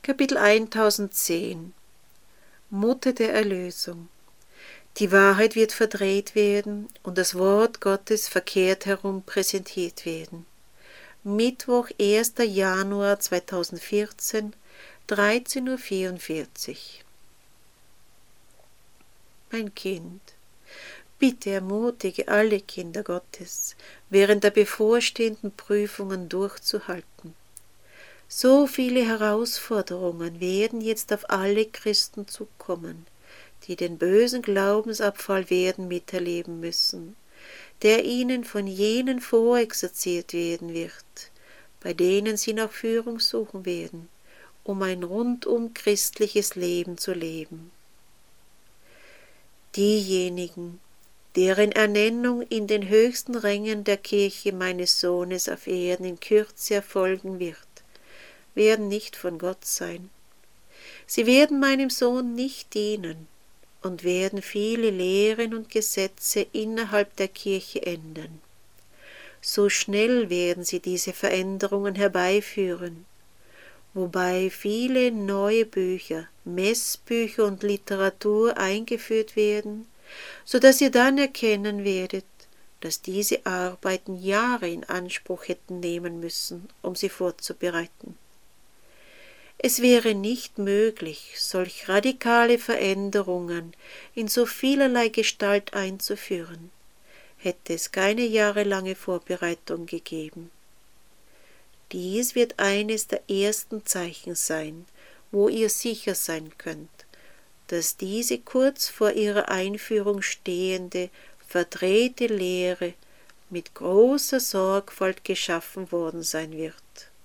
Kapitel 1010 Mutter der Erlösung. Die Wahrheit wird verdreht werden und das Wort Gottes verkehrt herum präsentiert werden. Mittwoch, 1. Januar 2014, 13:44 Uhr. Mein Kind, bitte ermutige alle Kinder Gottes, während der bevorstehenden Prüfungen durchzuhalten. So viele Herausforderungen werden jetzt auf alle Christen zukommen, die den bösen Glaubensabfall werden miterleben müssen, der ihnen von jenen vorexerziert werden wird, bei denen sie nach Führung suchen werden, um ein rundum christliches Leben zu leben. Diejenigen, deren Ernennung in den höchsten Rängen der Kirche meines Sohnes auf Erden in Kürze erfolgen wird, werden nicht von Gott sein. Sie werden meinem Sohn nicht dienen und werden viele Lehren und Gesetze innerhalb der Kirche ändern. So schnell werden sie diese Veränderungen herbeiführen, wobei viele neue Bücher, Messbücher und Literatur eingeführt werden, so dass ihr dann erkennen werdet, dass diese Arbeiten Jahre in Anspruch hätten nehmen müssen, um sie vorzubereiten. Es wäre nicht möglich, solch radikale Veränderungen in so vielerlei Gestalt einzuführen, hätte es keine jahrelange Vorbereitung gegeben. Dies wird eines der ersten Zeichen sein, wo ihr sicher sein könnt, dass diese kurz vor ihrer Einführung stehende, verdrehte Lehre mit großer Sorgfalt geschaffen worden sein wird.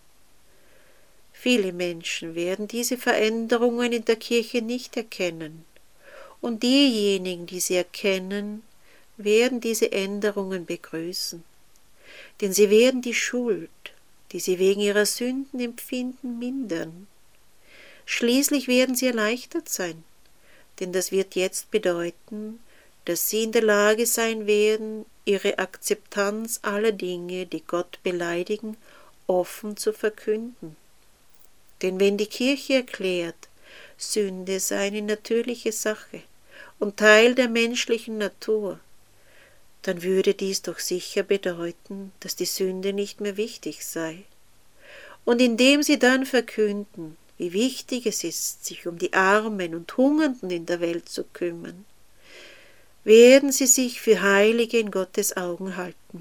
Viele Menschen werden diese Veränderungen in der Kirche nicht erkennen, und diejenigen, die sie erkennen, werden diese Änderungen begrüßen, denn sie werden die Schuld, die sie wegen ihrer Sünden empfinden, mindern. Schließlich werden sie erleichtert sein, denn das wird jetzt bedeuten, dass sie in der Lage sein werden, ihre Akzeptanz aller Dinge, die Gott beleidigen, offen zu verkünden. Denn wenn die Kirche erklärt, Sünde sei eine natürliche Sache und Teil der menschlichen Natur, dann würde dies doch sicher bedeuten, dass die Sünde nicht mehr wichtig sei. Und indem sie dann verkünden, wie wichtig es ist, sich um die Armen und Hungernden in der Welt zu kümmern, werden sie sich für Heilige in Gottes Augen halten.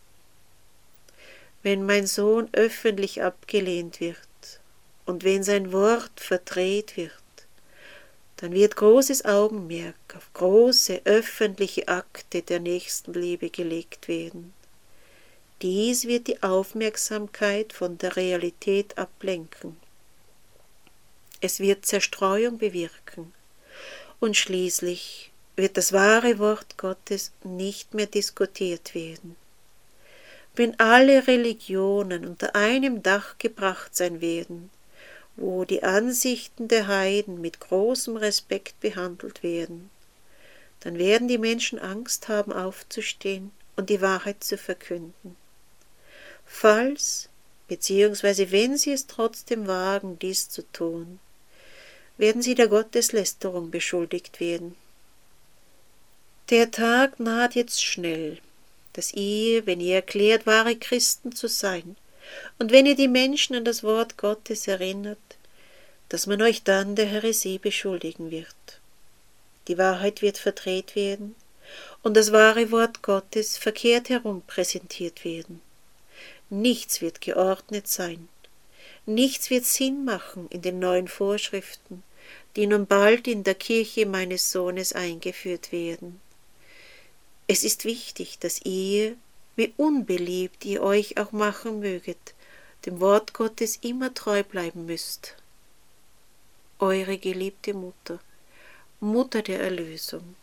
Wenn mein Sohn öffentlich abgelehnt wird, und wenn sein Wort verdreht wird, dann wird großes Augenmerk auf große öffentliche Akte der Nächstenliebe gelegt werden. Dies wird die Aufmerksamkeit von der Realität ablenken. Es wird Zerstreuung bewirken und schließlich wird das wahre Wort Gottes nicht mehr diskutiert werden. Wenn alle Religionen unter einem Dach gebracht sein werden, wo die Ansichten der Heiden mit großem Respekt behandelt werden, dann werden die Menschen Angst haben, aufzustehen und die Wahrheit zu verkünden. Falls, beziehungsweise wenn sie es trotzdem wagen, dies zu tun, werden sie der Gotteslästerung beschuldigt werden. Der Tag naht jetzt schnell, dass ihr, wenn ihr erklärt, wahre Christen zu sein, und wenn ihr die Menschen an das Wort Gottes erinnert, dass man euch dann der Häresie beschuldigen wird. Die Wahrheit wird verdreht werden und das wahre Wort Gottes verkehrt herum präsentiert werden. Nichts wird geordnet sein. Nichts wird Sinn machen in den neuen Vorschriften, die nun bald in der Kirche meines Sohnes eingeführt werden. Es ist wichtig, dass ihr, wie unbeliebt ihr euch auch machen möget, dem Wort Gottes immer treu bleiben müsst. Eure geliebte Mutter, Mutter der Erlösung.